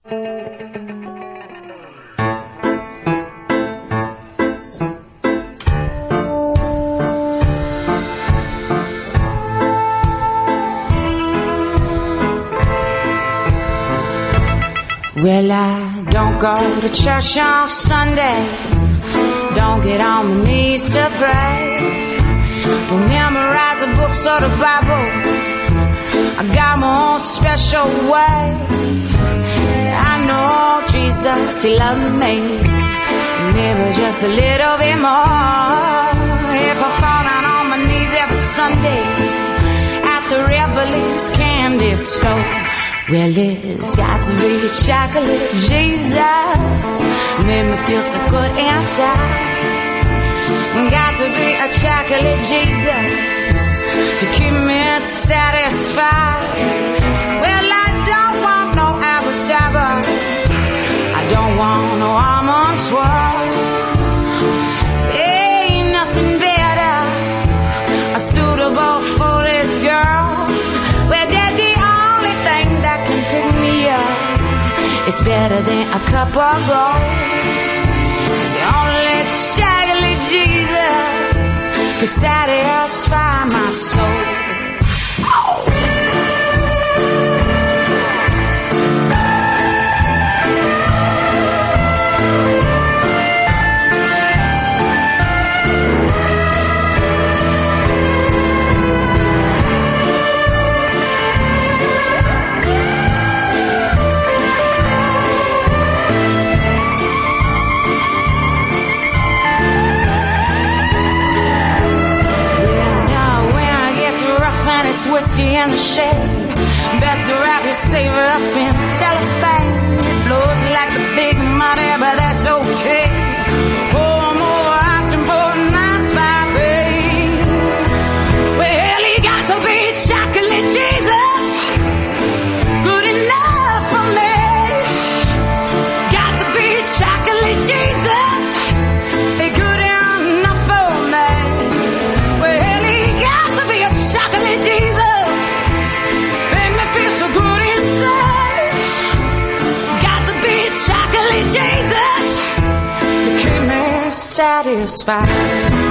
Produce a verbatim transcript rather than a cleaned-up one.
Well, I don't go to church on Sunday, don't get on my knees to pray, don't memorize the books or the Bible. I got my own special way. I know Jesus, He loved me, maybe just a little bit more. If I fall down on my knees every Sunday at the Revelings candy store, well, it's got to be chocolate Jesus, made me feel so good inside. Got to be a chocolate Jesus to keep me satisfied. Well, I don't want no apple cider, I don't want no almond twirl. Ain't nothing better suitable for this girl. Well, they're the only thing that can pick me up. It's better than a cup of gold. It's the only chocolate Jesus could satisfy my soul. Oh. Whiskey in the shade, best to wrap your savor up in cellophane. It blows like the big money, but that's okay. Oh, I'm over asking for a nice vibe. Well, you got to be chocolate Jesus, good enough for me. Got to be chocolate Jesus, good enough for me. Well, you got to be a chocolate Jesus, satisfied.